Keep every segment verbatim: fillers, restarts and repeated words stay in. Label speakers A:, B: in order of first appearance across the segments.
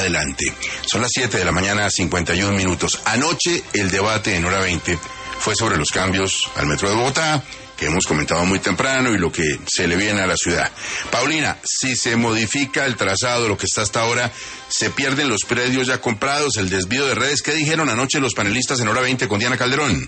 A: adelante. Son las siete de la mañana, cincuenta y un minutos. Anoche el debate en Hora veinte fue sobre los cambios al Metro de Bogotá, que hemos comentado muy temprano, y lo que se le viene a la ciudad. Paulina, si se modifica el trazado, lo que está hasta ahora, ¿se pierden los predios ya comprados, el desvío de redes? ¿Qué dijeron anoche los panelistas en Hora veinte con Diana Calderón?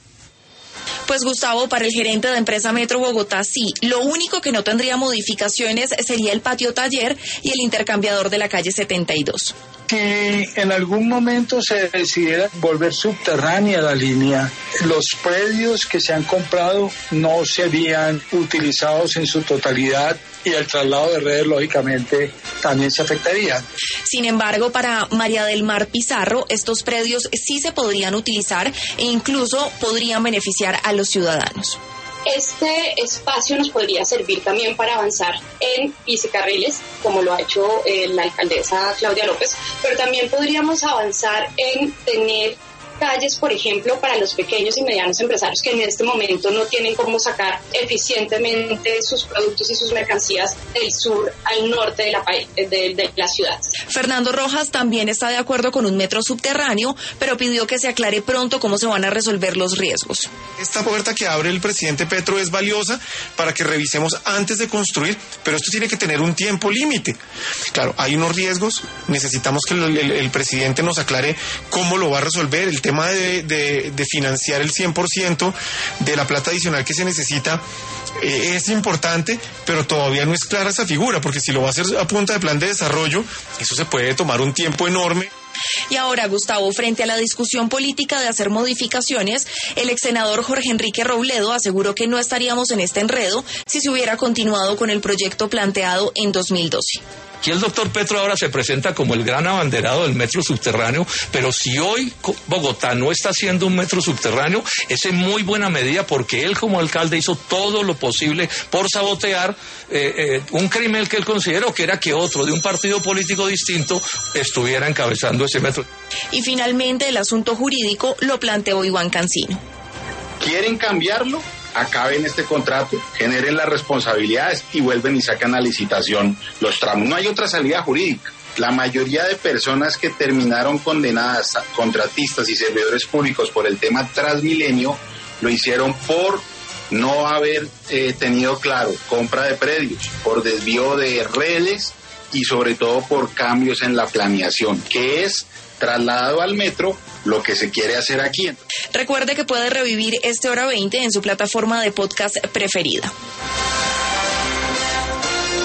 B: Pues Gustavo, para el gerente de Empresa Metro Bogotá, sí. Lo único que no tendría modificaciones sería el patio taller y el intercambiador de la calle setenta y dos.
C: Si en algún momento se decidiera volver subterránea la línea, los predios que se han comprado no serían utilizados en su totalidad y el traslado de redes, lógicamente, también se afectaría.
B: Sin embargo, para María del Mar Pizarro, estos predios sí se podrían utilizar e incluso podrían beneficiar a los ciudadanos.
D: Este espacio nos podría servir también para avanzar en bicicarriles, como lo ha hecho eh, la alcaldesa Claudia López, pero también podríamos avanzar en tener calles, por ejemplo, para los pequeños y medianos empresarios que en este momento no tienen cómo sacar eficientemente sus productos y sus mercancías del sur al norte de la, de, de la ciudad.
B: Fernando Rojas también está de acuerdo con un metro subterráneo, pero pidió que se aclare pronto cómo se van a resolver los riesgos.
E: Esta puerta que abre el presidente Petro es valiosa para que revisemos antes de construir, pero esto tiene que tener un tiempo límite. Claro, hay unos riesgos, necesitamos que el, el, el presidente nos aclare cómo lo va a resolver. El tema de, de, de financiar el cien por ciento de la plata adicional que se necesita eh, es importante, pero todavía no es clara esa figura, porque si lo va a hacer a punta de plan de desarrollo, eso se puede tomar un tiempo enorme.
B: Y ahora, Gustavo, frente a la discusión política de hacer modificaciones, el ex senador Jorge Enrique Robledo aseguró que no estaríamos en este enredo si se hubiera continuado con el proyecto planteado en dos mil doce.
F: Aquí el doctor Petro ahora se presenta como el gran abanderado del metro subterráneo, pero si hoy Bogotá no está haciendo un metro subterráneo, es en muy buena medida porque él como alcalde hizo todo lo posible por sabotear eh, eh, un crimen que él consideró que era que otro de un partido político distinto estuviera encabezando ese metro.
B: Y finalmente el asunto jurídico lo planteó Iván Cancino.
G: ¿Quieren cambiarlo? Acaben este contrato, generen las responsabilidades y vuelven y sacan a licitación los tramos. No hay otra salida jurídica. La mayoría de personas que terminaron condenadas, contratistas y servidores públicos por el tema Transmilenio, lo hicieron por no haber eh, tenido claro compra de predios, por desvío de redes y sobre todo por cambios en la planeación, que es trasladado al metro lo que se quiere hacer aquí.
B: Recuerde que puede revivir este Hora veinte en su plataforma de podcast preferida.